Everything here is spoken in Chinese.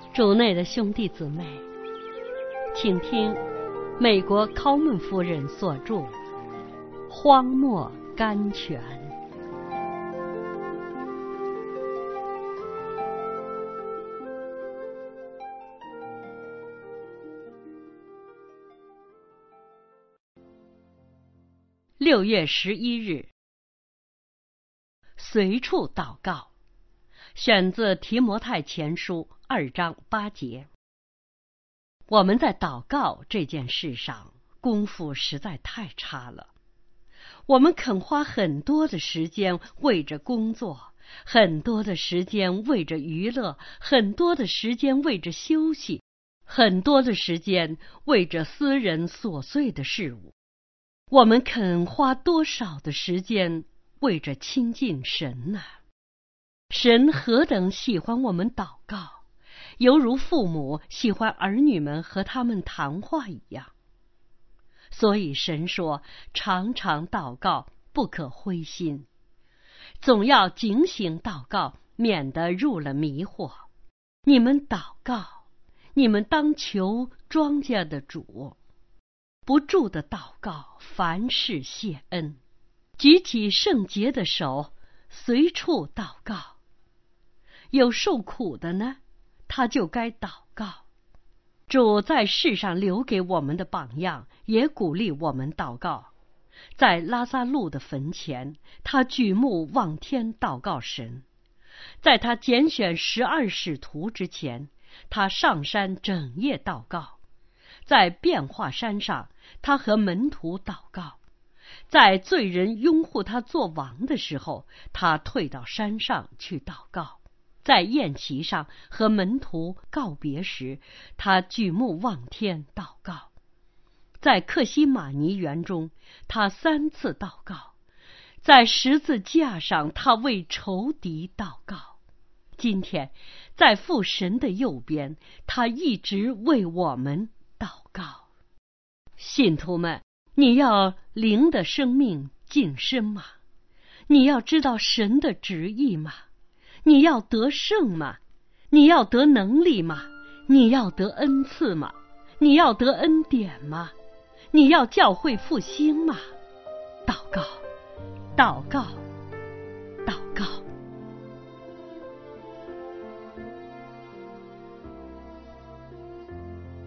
主内的兄弟姊妹，请听美国考门夫人所著《荒漠甘泉》。6月11日，随处祷告，选自提摩太前书2章8节。我们在祷告这件事上功夫实在太差了。我们肯花很多的时间为着工作，很多的时间为着娱乐，很多的时间为着休息，很多的时间为着私人琐碎的事物。我们肯花多少的时间为着亲近神呢？神何等喜欢我们祷告，犹如父母喜欢儿女们和他们谈话一样。所以神说，常常祷告，不可灰心，总要警醒祷告，免得入了迷惑。你们祷告，你们当求庄稼的主，不住的祷告，凡事谢恩，举起圣洁的手，随处祷告。有受苦的呢，他就该祷告。主在世上留给我们的榜样，也鼓励我们祷告。在拉撒路的坟前，他举目望天祷告神。在他拣选12使徒之前，他上山整夜祷告。在变化山上，他和门徒祷告。在罪人拥护他做王的时候，他退到山上去祷告。在宴席上和门徒告别时，他举目望天祷告。在客西马尼园中，他3次祷告。在十字架上，他为仇敌祷告。今天，在父神的右边，他一直为我们祷告。信徒们，你要灵的生命晋升吗？你要知道神的旨意吗？你要得胜吗？你要得能力吗？你要得恩赐吗？你要得恩典吗？你要教会复兴吗？祷告，祷告。